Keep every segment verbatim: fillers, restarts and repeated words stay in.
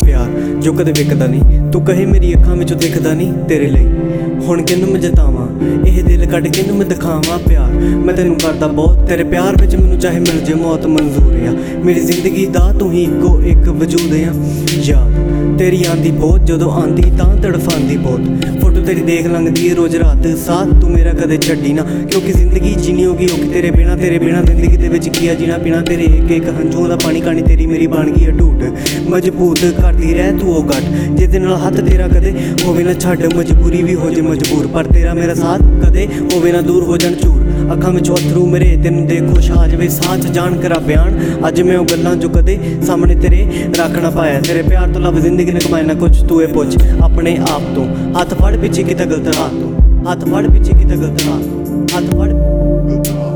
प्यार जो कदे विकदा नहीं, तू कहे मेरी अखां विचों दिखदा नहीं। तेरे लिए हुण किनू मैं जतावां, ਇਹ दिल कट किनू मैं दिखावां प्यार। मैं तेनू करदा बहुत, तेरे प्यार विच मैनू चाहे मिल जे मौत मंजूर आ। मेरी जिंदगी दा तू ही इक्को एक वजूद आ। याद तेरी आंदी बहुत, जदों आंदी तां तड़फांदी बहुत। फोटो तेरी देख लंघदी रोज रात, साथ तू मेरा कदे छड्डी ना, क्योंकि जिंदगी जीनी होगी औखी तेरे बिना। तेरे बिना जिंदगी दे विच किया जीना पीना, तेरे एक एक हंझूआं दा पानी कानी तेरी मेरी बन गई अटूट। मजबूत करदी रह तू ओ गट, जिहदे नाल हत्थ तेरा कदे होवे ना छड्ड। मजबूरी भी हो जे मजबूर, पर तेरा मेरा साथ कदे होवे ना दूर हो जाण चूर। अखां विच अथरू मेरे तेनू देखो छा जावे, साह च जान करा बयान अज मैं ओ गल्लां जो कदे सामने तेरे रख ना पाया। तेरे प्यार तो लब जिंदगी ने कमाया ना कुछ, तू ए पुछ अपने आप तो। हत्थ फड़ पिछे किते गलत राह तो, हत्थ फड़ पिछे किते गलत राह तो, हत्थ फड़ गलत राह।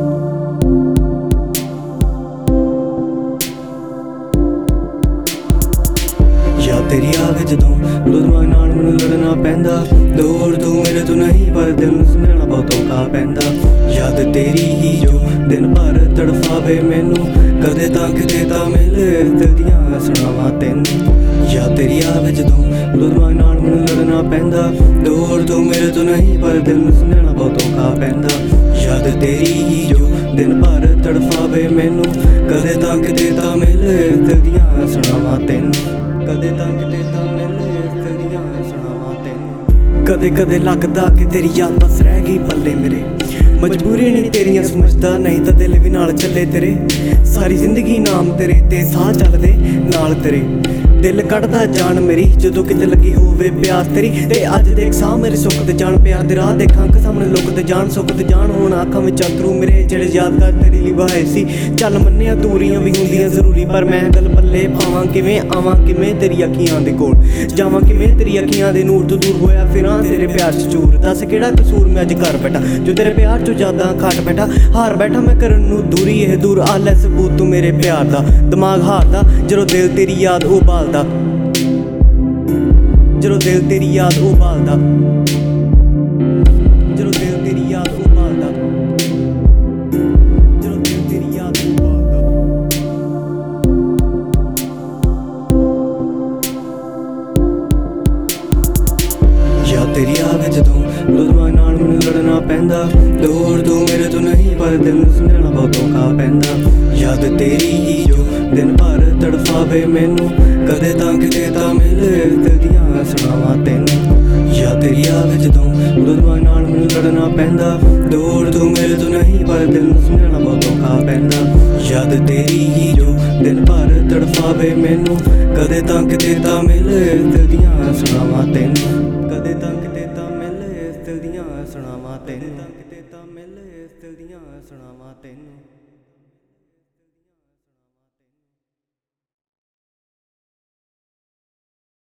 तेरी आवे जदों उदों दिमाग नाल मैनू लड़ना पैंदा। दूर तू मेरे तो नहीं, पर दिल नूं समझाना बहुत औखा पैंदा। याद तेरी ही जो दिन भर तड़फावे मैनू, कदे तां किते तां मिले दिल दियां सुणावां तैनू। याद तेरी आवे जदों उदों दिमाग नाल मैनू लड़ना पैंदा। दूर तू मेरे तो नहीं, पर दिल नूं समझाना बहुत औखा पैंदा। याद तेरी ही जो दिन भर तड़फावे मैनू, कदे तां किते तां मिले दिल दियां सुणावां तैनू। कदे तां किते तां मिले दिल दियां सुणावां तैनू। कदे कदे लगदा कि तेरी याद बस रह गई पल्ले मेरे, मजबूरी नहीं तेरियां समझदा, नहीं तां दिल भी नाल चले तेरे। सारी जिंदगी नाम तेरे ते साह चलदे नाल तेरे। दिल कटदा जान मेरी जदों किते लगी होवे प्यास तेरी। ते अज देख साह मेरे सुख ते जान, प्यार दे राह देखां अख सामने लुक ते जान। सुख ते जान होण अखां विच अथरू मेरे, जेड़े यादगार तेरे लिए वहाए सी। चल मन्निया दूरियां भी हुंदियां जरूरी, पर मैं गल पल्ले पावां किवें। आवां किवें तेरी अखियां दे कोल, जावां किवें तेरी अखियां दे नूर तो दूर होया फिरां तेरे प्यार च चूर। दस केड़ा कसूर मैं अज कर बैठा, जो तेरे प्यार चो यादां घट बैठा। हार बैठा मैं करन नूं दूरी, एह दूर आ लै सबूत तू मेरे प्यार दा। दिमाग हारदा जदों दिल तेरी याद उबालदा, जदों दिल तेरी याद उबालदा, जदों दिल तेरी याद उबालदा, जदों दिल तेरी याद उबालदा। याद तेरी आवे जदों उदों दिमाग नाल मैनू लड़ना पैंदा। दूर तू मेरे तो नहीं, पर दिल नूं समझाना बहुत औखा पैंदा। याद तेरी ही जो दिन भर तड़फावे मैनू, कदे तां किते तां मिले दिल दियां सुणावां तैनू। याद तेरी आवे जदों उदों दिमाग नाल मैनू लड़ना पैंदा। दूर तू मेरे तो नहीं, पर दिल नूं समझाना बहुत औखा पैंदा। याद तेरी ही जो दिन भर तड़फावे मैनू, कदे तां किते तां मिले दिल दियां सुणावां तैनू। कदे तां किते तां मिले दिल दियां सुणावां तैनू, किते तां मिले दिल दियां सुणावां तैनू।